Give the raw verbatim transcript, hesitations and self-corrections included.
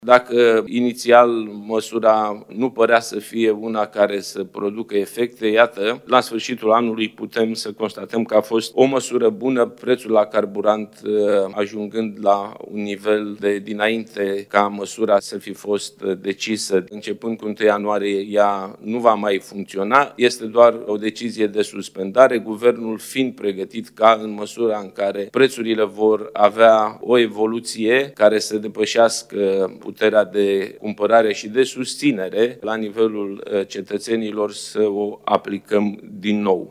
Dacă inițial măsura nu părea să fie una care să producă efecte, iată, la sfârșitul anului putem să constatăm că a fost o măsură bună, prețul la carburant ajungând la un nivel de dinainte ca măsura să fi fost decisă. Începând cu întâi ianuarie, ea nu va mai funcționa, este doar o decizie de suspendare, guvernul fiind pregătit ca în măsura în care prețurile vor avea o evoluție care să depășească puterea de cumpărare și de susținere la nivelul cetățenilor, să o aplicăm din nou.